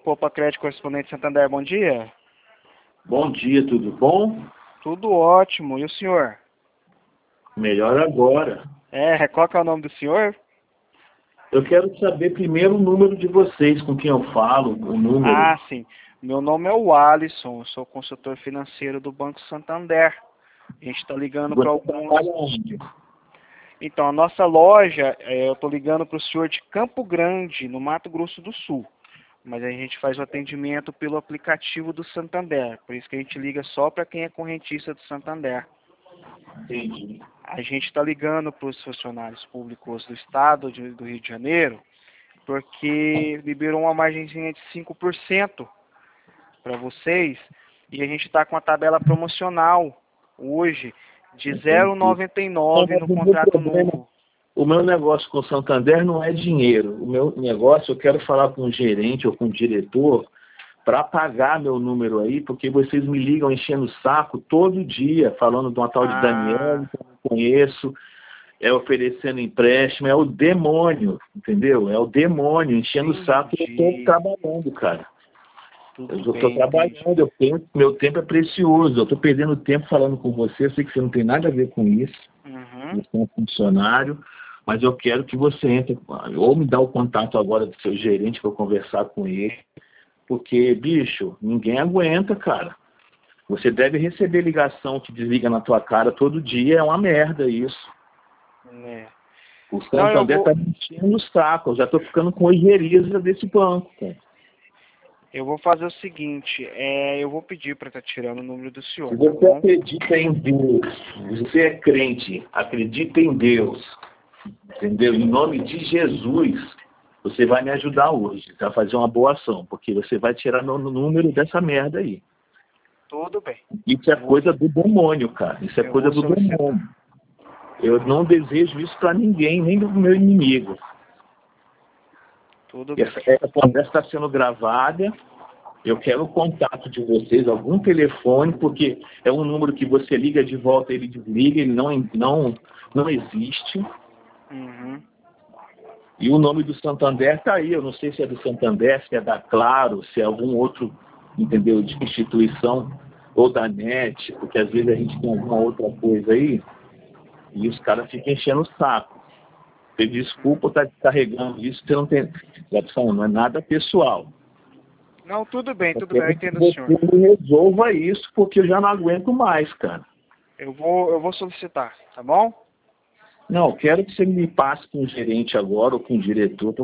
Poupa Crédito Correspondente Santander, bom dia. Bom dia, tudo bom? Tudo ótimo, e o senhor? Melhor agora. Qual que é o nome do senhor? Eu quero saber primeiro o número de vocês, com quem eu falo, o número. Ah, sim. Meu nome é o Alisson, eu sou consultor financeiro do Banco Santander. A gente está ligando para alguns... Então, a nossa loja, eu estou ligando para o senhor de Campo Grande, no Mato Grosso do Sul. Mas a gente faz o atendimento pelo aplicativo do Santander. Por isso que a gente liga só para quem é correntista do Santander. Entendi. A gente está ligando para os funcionários públicos do estado do Rio de Janeiro, porque liberou uma margenzinha de 5% para vocês, e a gente está com a tabela promocional hoje de 0,99 no contrato novo. O meu negócio com o Santander não é dinheiro. O meu negócio, eu quero falar com o gerente ou com o diretor para pagar meu número aí, porque vocês me ligam enchendo o saco todo dia, falando de uma tal de Daniela, que eu não conheço, oferecendo empréstimo, é o demônio, entendeu? É o demônio enchendo o saco e eu estou trabalhando, cara. Eu estou trabalhando, meu tempo é precioso, eu estou perdendo tempo falando com você, eu sei que você não tem nada a ver com isso, você é um funcionário, mas eu quero que você entre, ou me dá o contato agora do seu gerente para eu conversar com ele, porque, bicho, ninguém aguenta, cara. Você deve receber ligação que desliga na tua cara todo dia, é uma merda isso. O Santander está me enchendo o saco, eu já estou ficando com ojeriza desse banco, cara. Eu vou fazer o seguinte, eu vou pedir para estar tirando o número do senhor. Se você acredita em Deus, você é crente, acredita em Deus, entendeu? Em nome de Jesus, você vai me ajudar hoje, vai fazer uma boa ação, porque você vai tirar no número dessa merda aí. Tudo bem. Isso é coisa do demônio, cara. Isso é coisa do demônio. Eu não desejo isso para ninguém, nem do meu inimigo. Tudo bem. Essa conversa está sendo gravada. Eu quero o contato de vocês, algum telefone, porque é um número que você liga de volta, ele desliga, ele não existe. E o nome do Santander está aí. Eu não sei se é do Santander, se é da Claro, se é algum outro, entendeu, de instituição, ou da NET, porque às vezes a gente tem alguma outra coisa aí, e os caras ficam enchendo o saco. Você desculpa estar carregando isso, você não tem... Não é nada pessoal. Não, tudo bem, eu entendo o senhor. Você resolva isso, porque eu já não aguento mais, cara. Eu vou solicitar, tá bom? Não, quero que você me passe com o gerente agora, ou com o diretor,